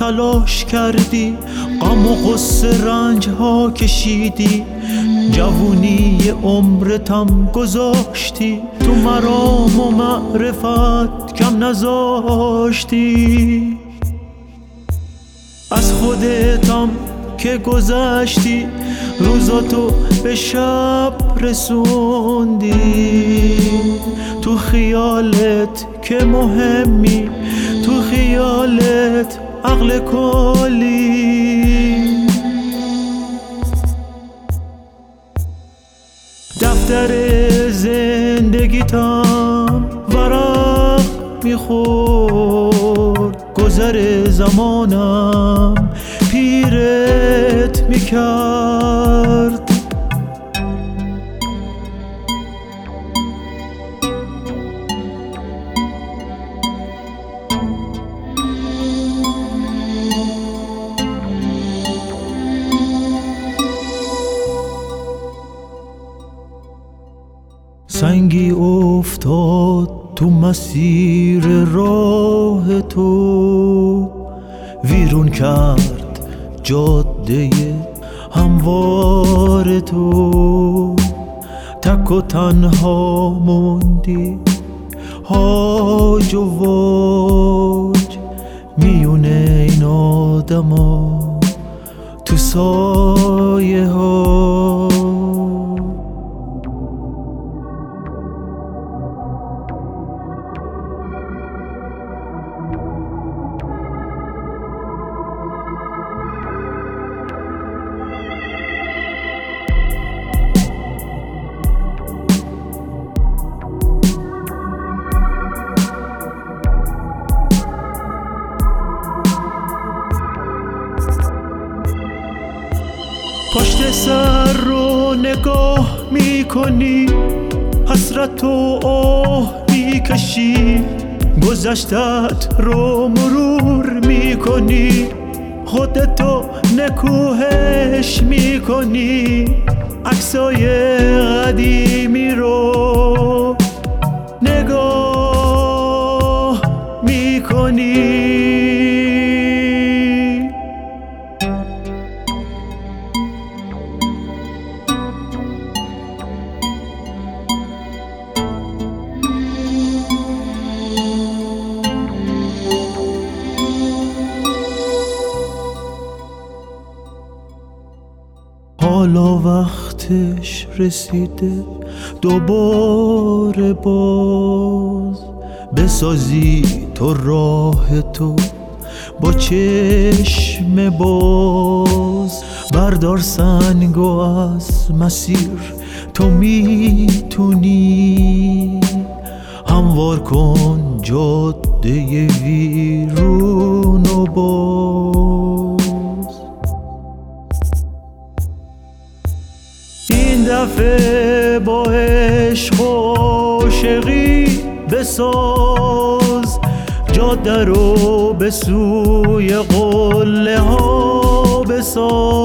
تلاش کردی، غم و غصه رنج ها کشیدی، جوونی عمرتم گذاشتی، تو مرام و معرفت کم نذاشتی. از خودتم که گذشتی، روزاتو به شب رسوندی، تو خیالت که مهمی، تو خیالت عقل کلی. دفتر زندگیتم ورق میخورد، گذر زمانم پیرت میکرد. سنگی افتاد تو مسیر راه تو، ویرون کرد جاده هموار تو، تک و تنها موندی هاج و واج میونه این آدما تو سایه ها. پشت سر رو نگاه میکنی، حسرت و آه میکشی، گذشتت رو مرور میکنی، خودتو نکوهش میکنی، عکسای قدیمی رو نگاه میکنی. حالا وقتش رسیده دوباره باز بسازی تو راه تو با چشم باز. بردار سنگو از مسیر تو میتونی، هموار کن جاده ویرون و باز. این دفعه با عشق و عاشقی بساز، جاده رو به سوی قله ها بساز.